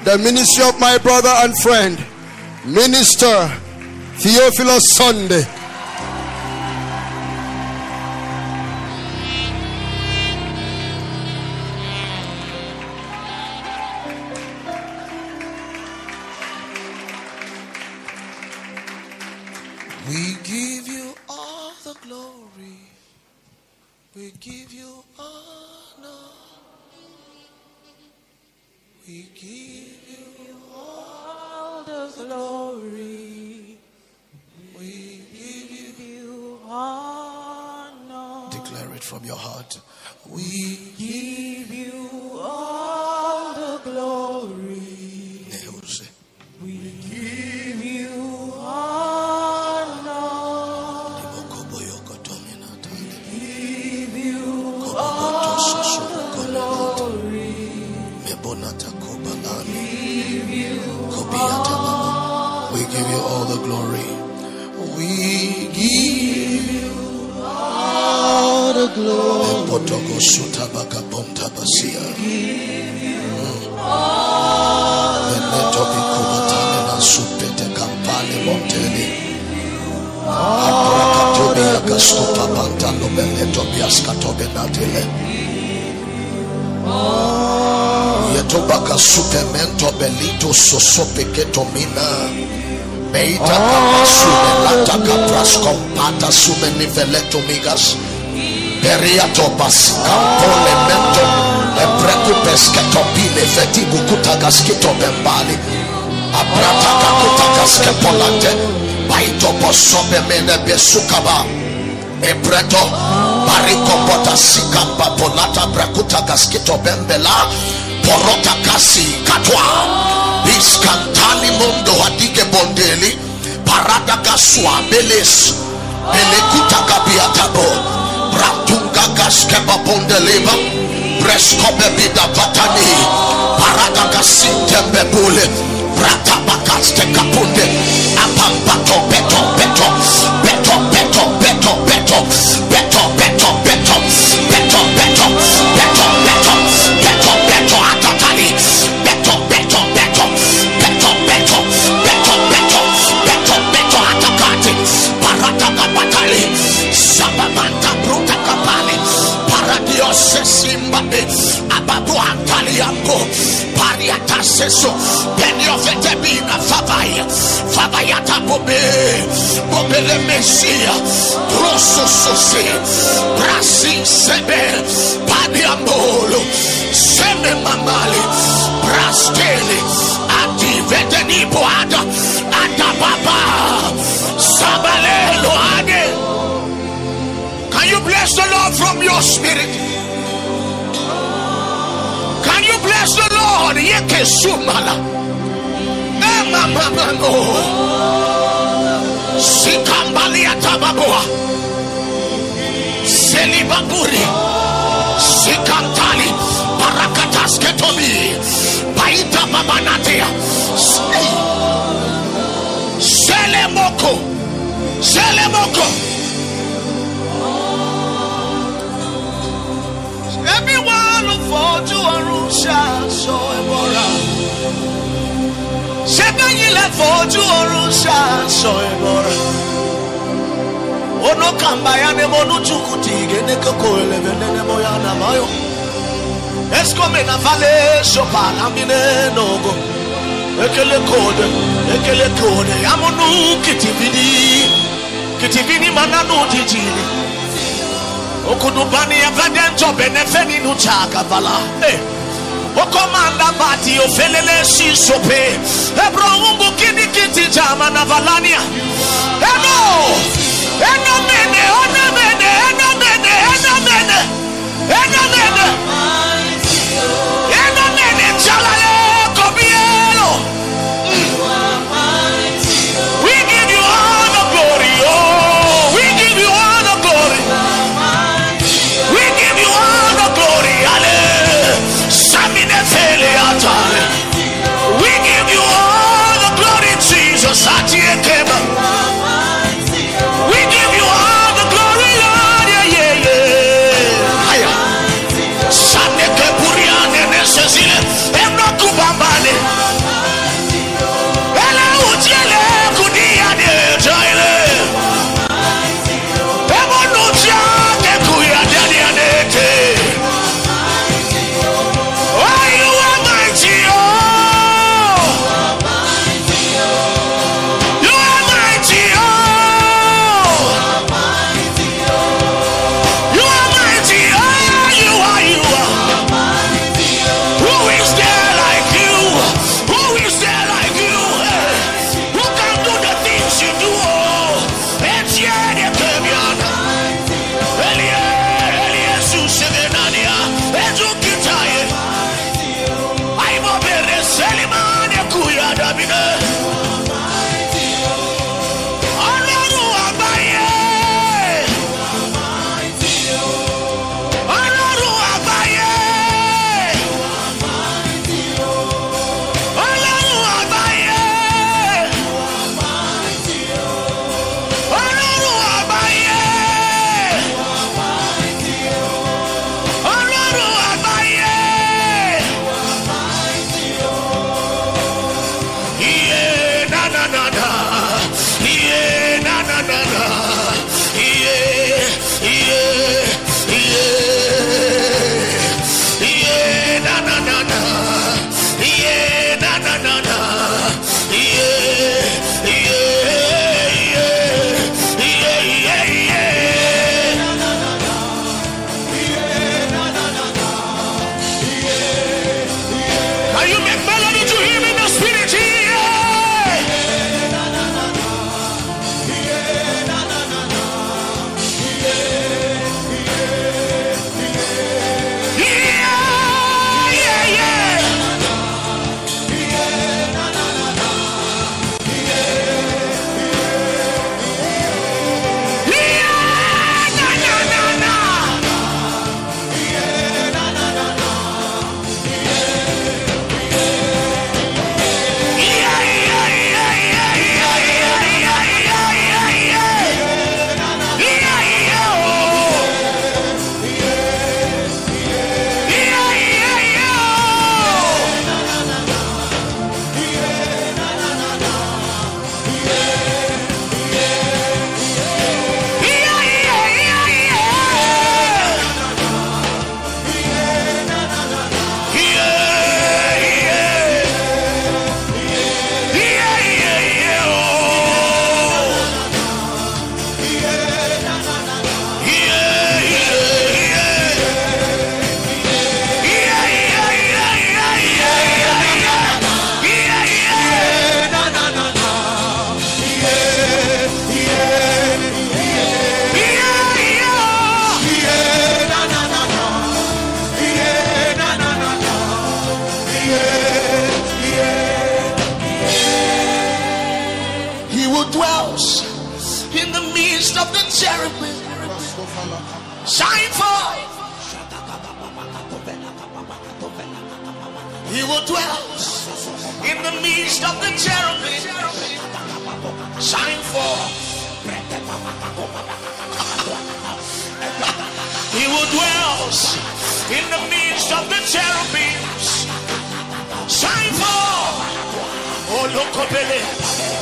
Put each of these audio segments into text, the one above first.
the ministry of my brother and friend, Minister Theophilus Sunday. We give you all the glory. We give you honor. We give you all the glory. We give you honor. Declare it from your heart. We give you all the glory. We give you honor. We give you all the glory. We give you all the glory. We give you all the glory. We give you all Yetobaka supemento belito sosopeketo mina. Meita kapasume lata kapras kompata sume niveleto migas. Periato pas campole mento. Ebreku pesketo bile feti bukuta gaskito bembali. Abrata kakuta gaskepolante. Baito posobe mene besukaba. Ebreto bariko bota sikamba polata brakuta gaskito bembela. Porota kasi katwa biskantali mondo hadige bondeli parada gaswa beles belekuta kabiatabo bratunga gaskeba bondeleba bresko bebida vatani parada gasinte bebule brata bakaste kapunde apambato beto beto beto beto beto beto beto beto beto beto beto beto beto beto beto atatali beto beto beto beto beto beto beto beto beto atakati parata kapatali sabamanta bruta kapali paradio sesimbabe ababu antali yango pariata seso penio fetebina favaya tabobe bobele mesia trosso sose brasi sebe padiambolo seme mamali brasteli ativeteni boada atababa sabalelo ade. Can you bless the Lord from your spirit? Can you bless the Lord? Yeke sumala mamamo sikambali atababoa selibaburi sikantali barakatas ketobi baita babanatea selemoko everyone look for to arusha so ebora sebanyi le for to arusha so ebora ono kamba ya ne monu chukutige ne kokoele venene moya na mayo escome na vale sopala mine nogo ekele kode amonu kitivini mananu dijili okudubani evento benefeni nuchaka vala okomanda bati ofelele sisope ebro umbu kiti jama na valania eno mene chalale kobielo. We give you all the glory, oh, we give you all the glory, we give you all the glory, ale samine fele atale. We give you all the glory, Jesus. Atiekeba. cherubim. Shine forth. He will dwell in the midst of the cherubim. Shine forth. He will dwell in the midst of the cherubims. Shine forth. Oh, look up at it.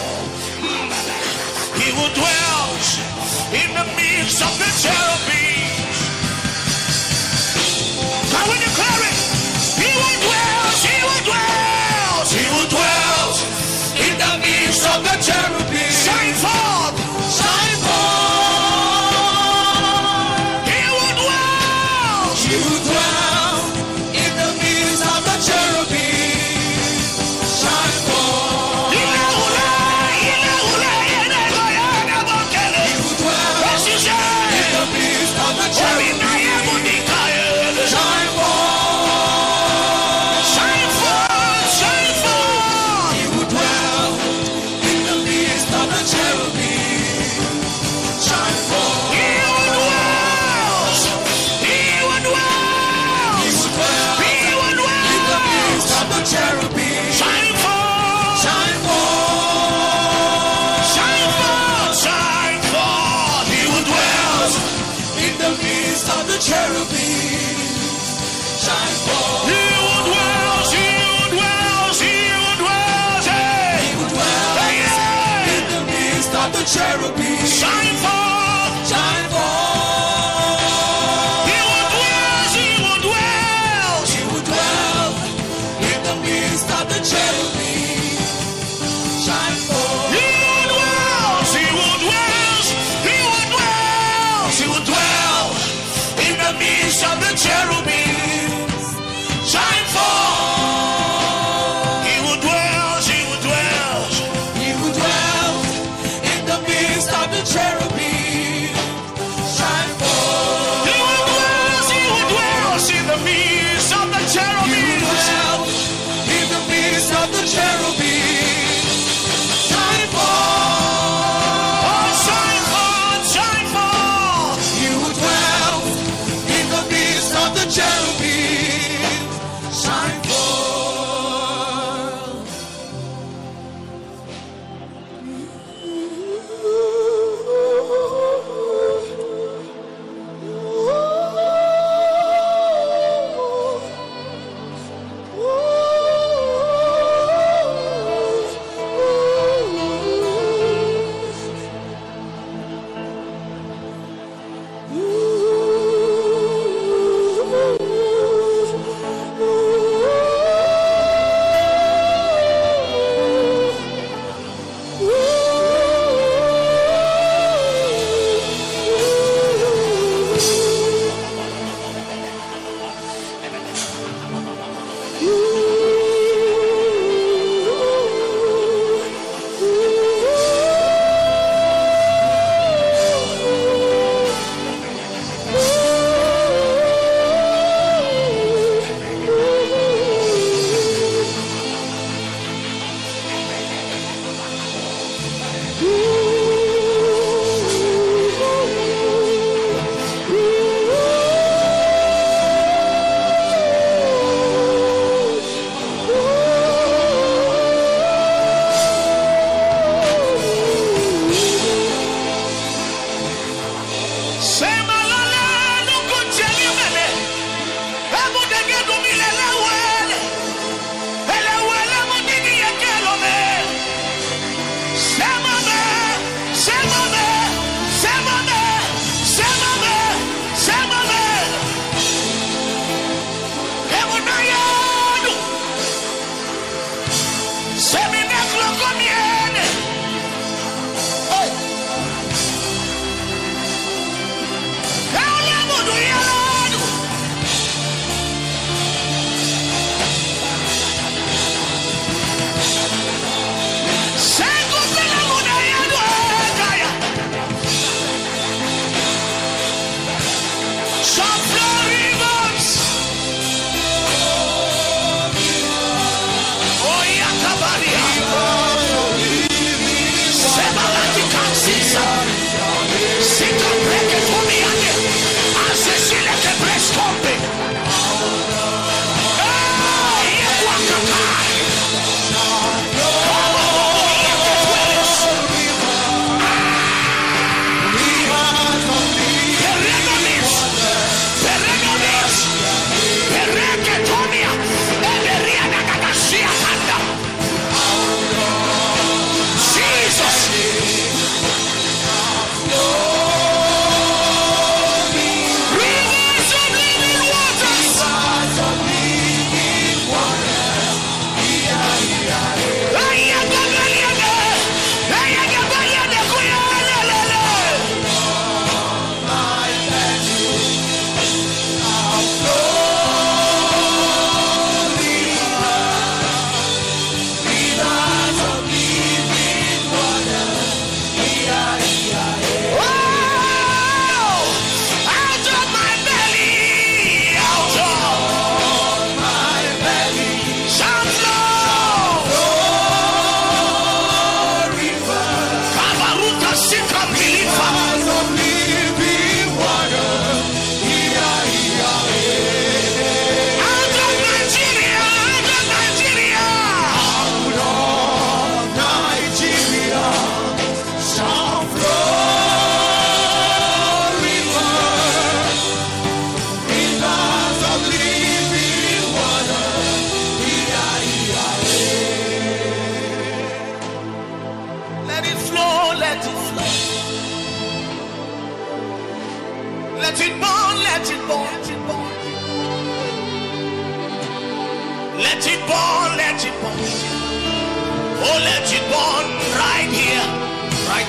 He will dwell in the midst of the cherubims. Can we declare it? He will dwell, he will dwell, he will dwell in the midst of the cherubims. Shine forth, shine forth. He will dwell, he will dwell in the midst of the cherubims. Shine forth. He will dwell, as you say, in the midst of the cherubims. Shine forth. Cherubim, shine forth, shine forth. He will dwell, he will dwell, he will dwell in the midst of the cherubim. Shine forth. He will dwell, he will dwell, he will dwell, he will dwell in the midst of the cherubim. Shine forth. He will dwell, he will dwell, he will dwell. Cherry.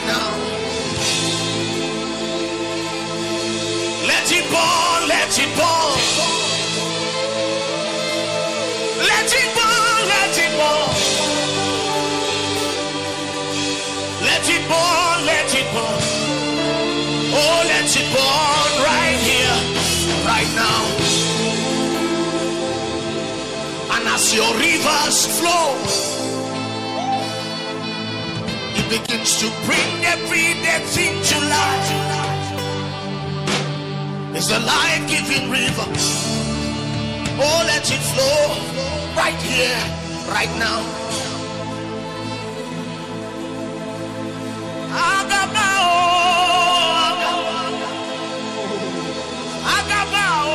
now. Let it burn, let it burn. Let it burn, let it burn. Let it burn, let it burn. Oh, let it burn right here, right now. And as your rivers flow, it begins to bring every dead thing to life. It's a life-giving river. Oh, let it flow right here, right now. Agabao, Agabao.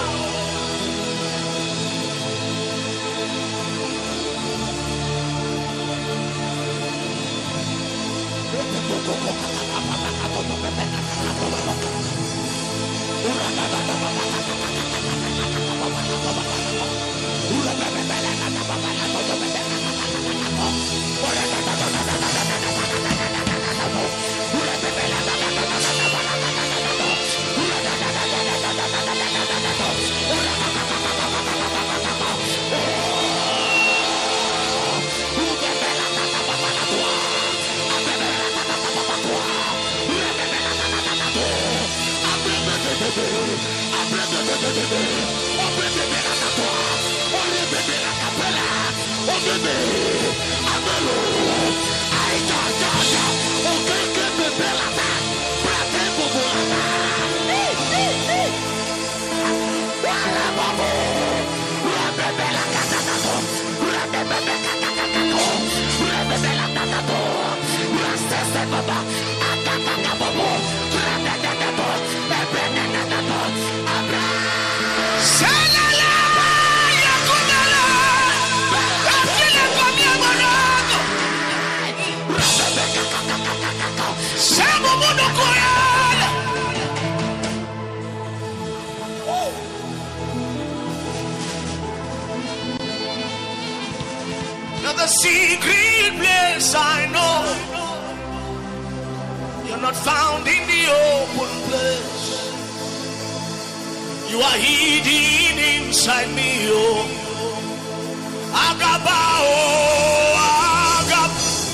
The secret place I know, you're not found in the open place. You are hidden inside me, oh Agaba, oh Agab,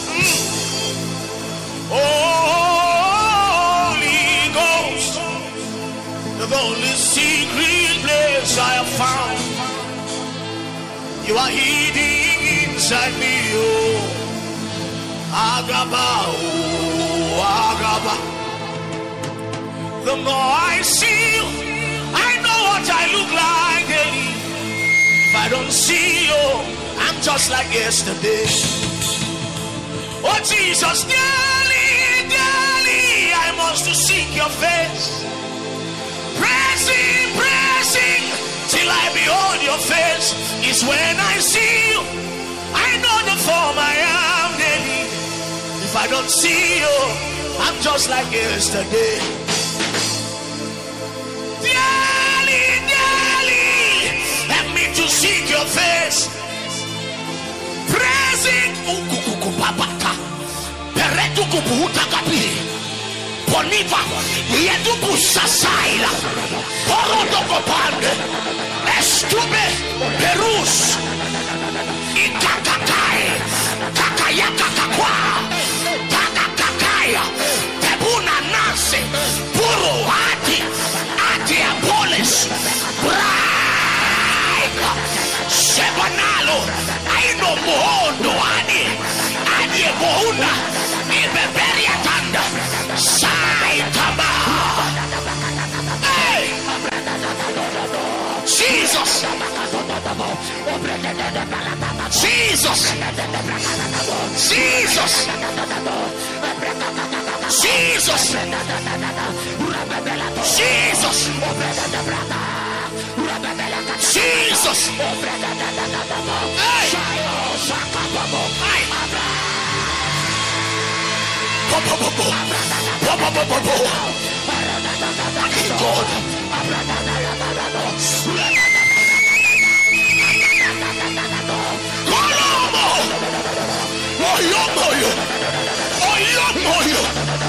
Holy Ghost, you're the only secret place I have found. You are hidden inside me, oh Agaba, oh Agaba. The more I see you, I know what I look like daily. If I don't see you, I'm just like yesterday. Oh Jesus, daily, daily, I must to seek your face. Pressing, pressing, till I behold your face. Is when I see you, I know the form I am daily. If I don't see you, I'm just like yesterday. Daily, daily, help me to seek your face. Praising ukukukupapaka, peretukuputakapi, poniva, yedukusasaila, porodokopande, estume, perus, ikakakai, kakayakakakwa, kakakakaya, tebuna nase, puro hati, Diabolis, Braika, Sebanalo, Aino Mohondo, Adi Mohuna, Ibeberia Tanda, Saitama. Hey! Jesus! Jesus! Jesus! Jesus! Jesus! Jesus! Hey! God. Kolomo! Oyomoyo! Oyomoyo!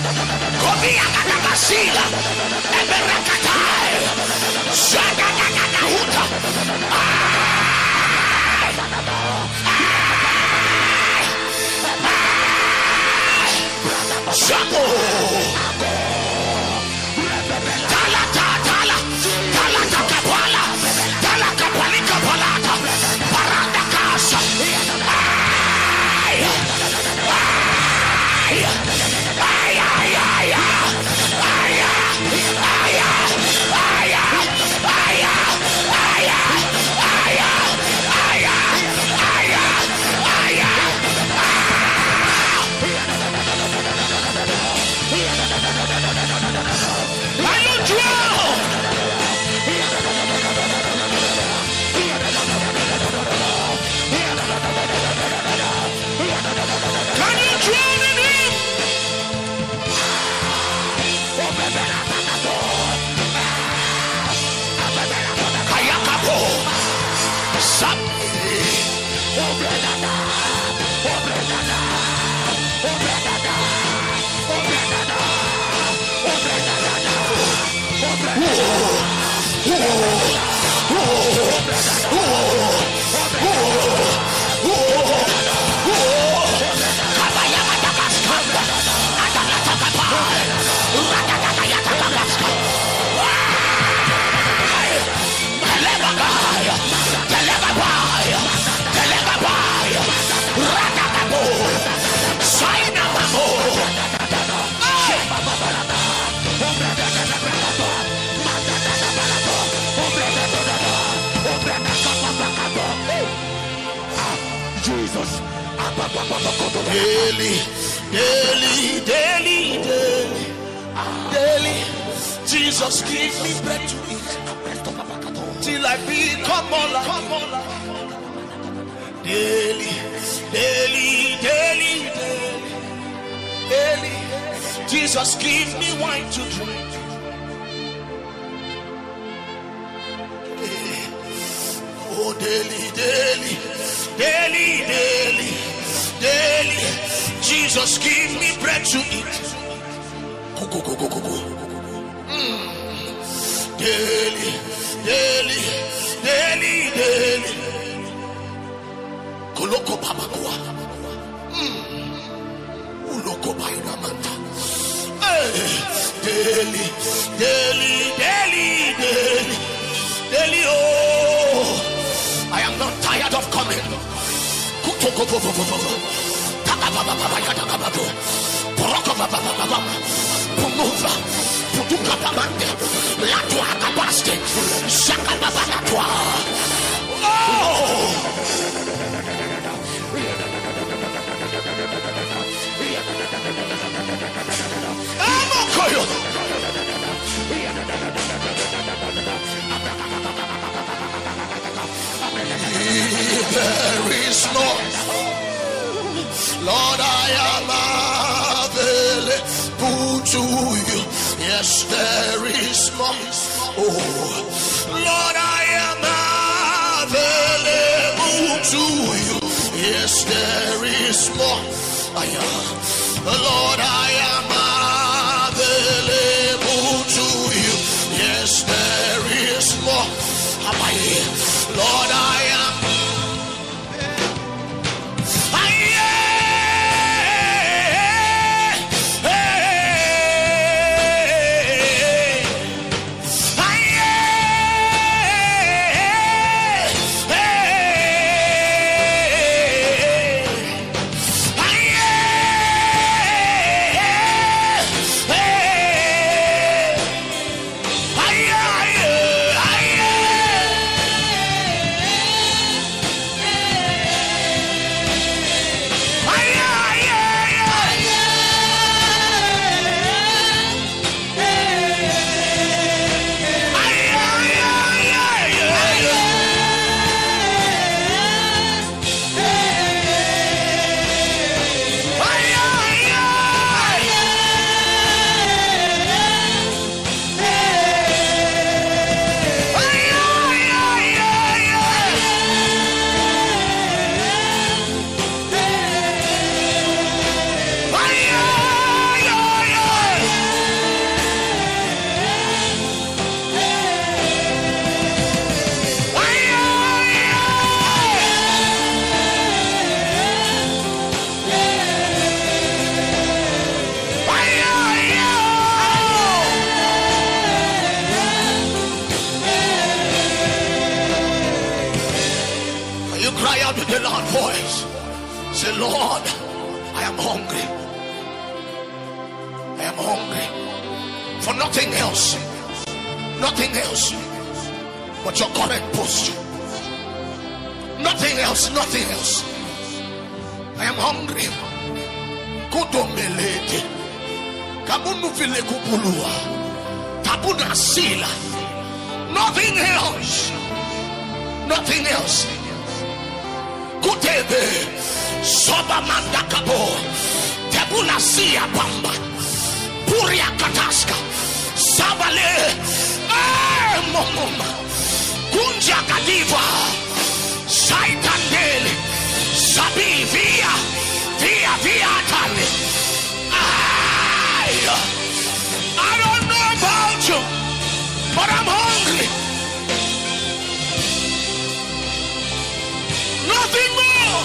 Saina mamo. Jesus. Daily, daily, daily, daily, daily. Jesus, give me bread to eat till I become more like you. Daily, daily, daily, daily, daily. Jesus, give me wine to drink. Oh, daily, daily, daily, daily, daily. Jesus, give me bread to eat. Go, go, go, go, go, go. Daily, daily, daily, daily. Koloko babakwa. Uloko bainamanta. Daily, daily, daily, daily, daily. Oh, I am not tired of coming. There is no Lord, I am available to you. Yes, there is more. Oh, Lord, I am available to you. Yes, there is more. I am. Lord, I am available to you. Yes, there is more. Lord, I am. Say, Lord, I am hungry. I am hungry for nothing else. Nothing else but your current posture. Nothing else, nothing else. I am hungry. Kudomelete. Kabunu vile kupulua. Tabuna sila. Nothing else. Nothing else. Kutebe. Soba mandakabo. Tabuna siya bamba. Puria kataska. Sabale. Momoma. Kunja kadiva. Saitandele. Sabi via. Via tale. I don't know about you, but I'm hungry. Nothing more.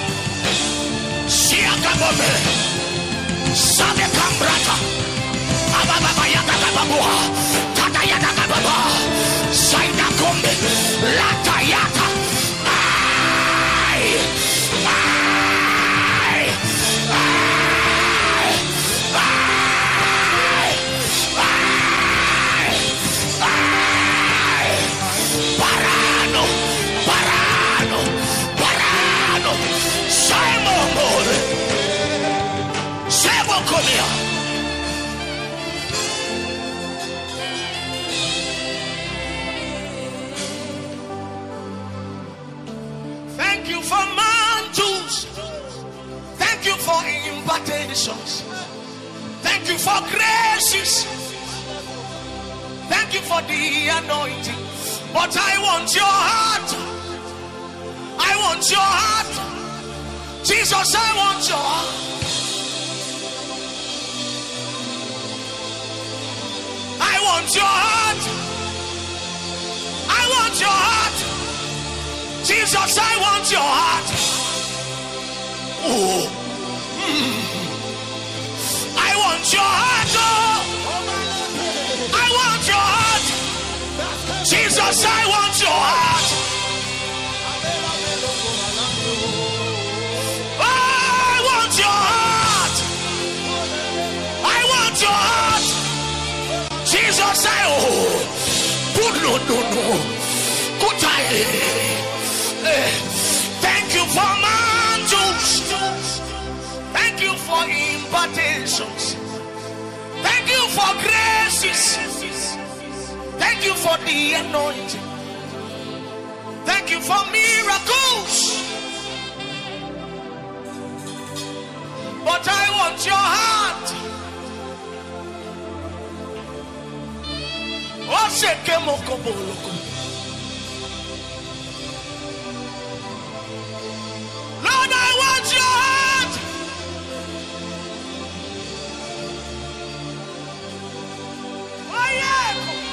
Siakabome. Sabe kambrata. Ababa yata kababua. Tata yata kababa. Saida kombe. Lata yata. Thank you for mantles. Thank you for impartations. Thank you for graces. Thank you for the anointing. But I want your heart. I want your heart. Jesus, I want your heart. I want your heart. I want your heart. Jesus, I want your heart. Oh. I want your heart. Oh. I want your heart. Jesus, I want your heart. I want your heart. I want your heart. Jesus, I no. Good time. Thank you for mantles. Thank you for impartations. Thank you for graces. Thank you for the anointing. Thank you for miracles. But I want your heart. Lord, I want your heart. Oh yeah.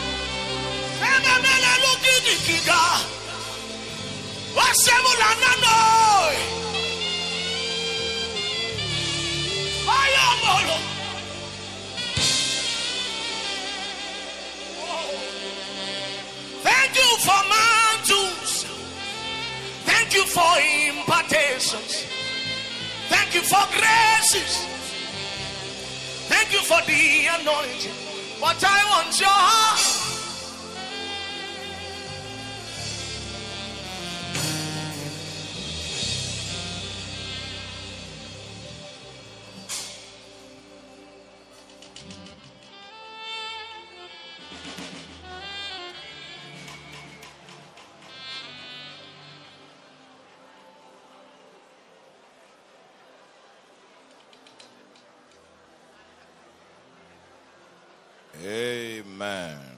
Thank you for mantles. Thank you for impartations. Thank you for graces. Thank you for the anointing. But I want your heart. Amen.